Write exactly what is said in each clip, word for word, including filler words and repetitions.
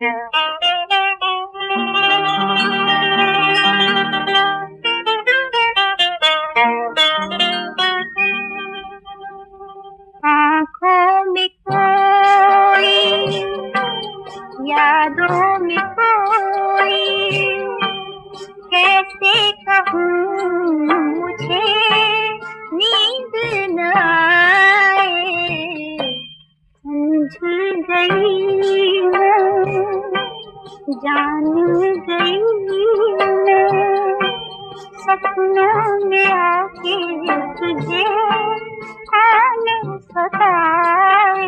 आँखों में कोई, यादों में कोई, कैसे कहूँ मुझे नींद न आए। समझ गई मैं, जान गई मैं, सपनों में आके तुझे आने सताए।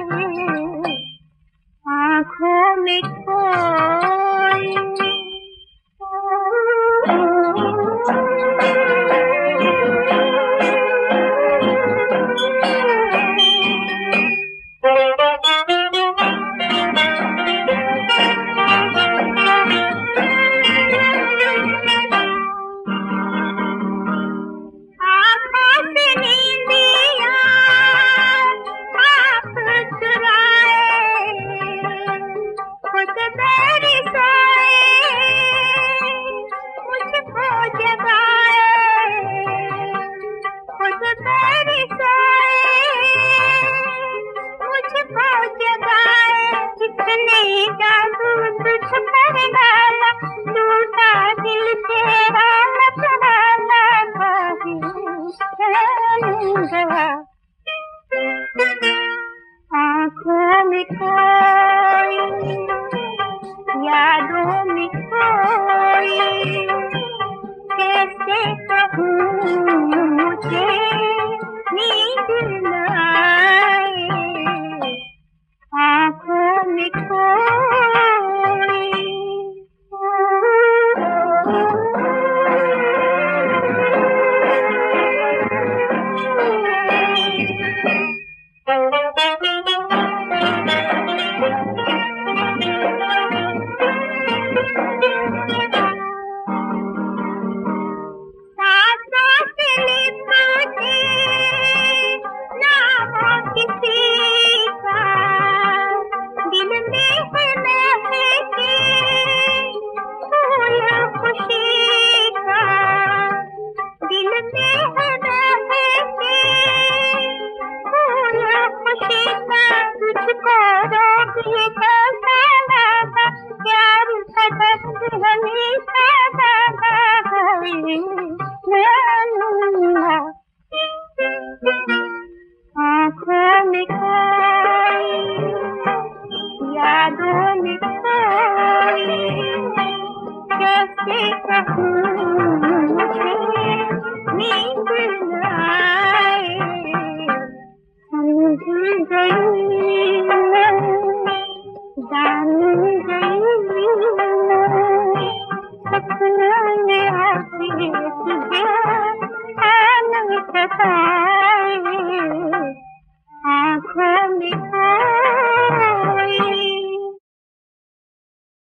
आँखों में कोई, आँखों में कोई, यादों में कोई, कैसे कहूँ मुझे नींद न आए। आँखों में कोई, आँखों में कोई, यादों में कोई, कैसे कहूँ मुझे नींद न आए। समझ गई मैं, जान गई मैं, सपनों में आके तुझे आने सताए।